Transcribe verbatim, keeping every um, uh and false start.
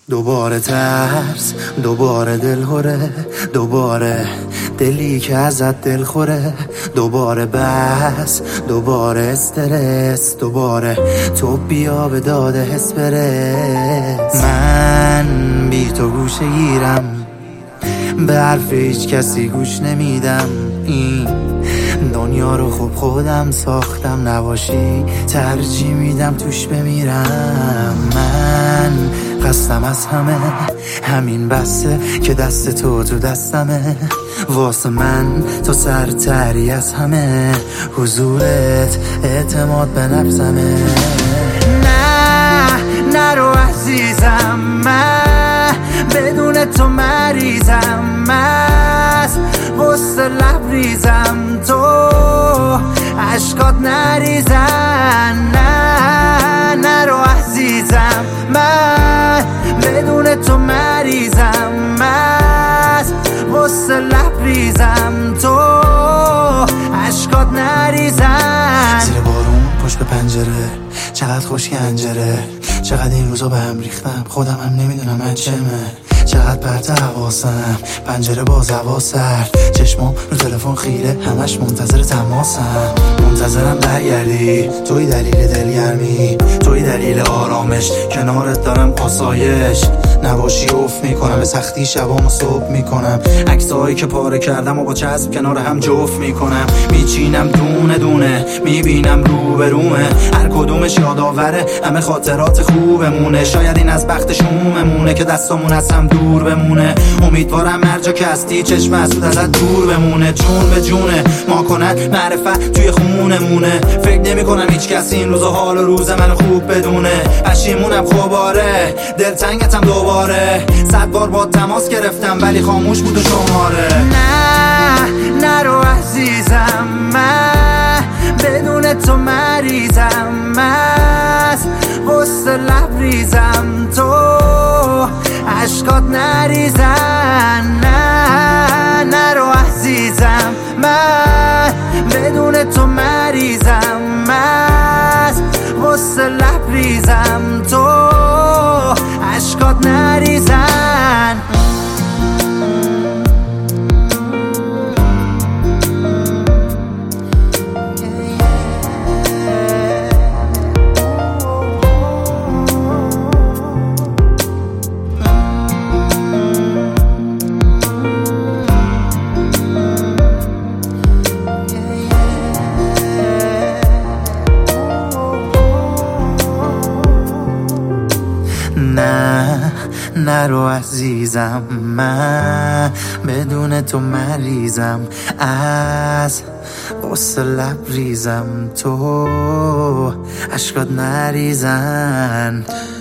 دوباره ترس، دوباره دلهوره، دوباره دلی که ازت دل خوره، دوباره بس، دوباره استرس، دوباره تو بیا به داده حس برس. من بی تو گوشه گیرم، به حرف هیچ کسی گوش نمیدم. این دنیا رو خوب خودم ساختم، نباشی ترجیح میدم توش بمیرم. من قصدم از همه همین بسته که دست تو تو دستمه، واسه من تو سرتری از همه، حضورت اعتماد به نفسمه. نه نرو عزیزم، من بدون تو مریضم، مست وسط لبریزم، تو عشقات نریزن. نه نرو عزیزم، من بدون تو مریضم، مست وسط لبریزم، تو عشقات نریزن. زیر بارون پشت به پنجره، چقدر خوش گنجره، چقدر این روزا به هم ریختم، خودم هم نمیدونم من چمه. چقدر پرت حواسم، پنجره باز هوا سرد، چشمام رو تلفن خیره، همش منتظر تماسم. منتظرم برگردی، توی دلیل دلگرمی، توی دلیل آرامش، کنارت دارم آسایش. نباشی افت میکنم، به سختی شبامو صبح میکنم، عکسایی که پاره کردم و با چسب کنار هم جفت میکنم. میچینم دونه دونه، میبینم رو به رومه، هر کدومش یادآوره همه خاطرات خوبمونه. شاید این از بخت شوممونه که دستامون از هم دور بمونه. امیدوارم هر جا که هستی چشم حسود ازت دور بمونه. جون به جونه ما کنن معرفت توی خونمونه، فکر نمی کنم هیچ کسی این روزا حال و روز منو خوب بدونه. پشیمونم خوباره، دلتنگتم دوباره، صد بار با تماس گرفتم ولی خاموش بود و شماره. نه نرو عزیزم، من بدون تو مریضم، مست وسط لبریزم، تو عشقات نریزن. نه نرو عزیزم، من بدون تو مریضم، مست وسط لبریزم، تو عشقات نریزن. نه نرو عزیزم، من بدون تو مریضم، از وسط لبریزم، تو عشقات نریزن.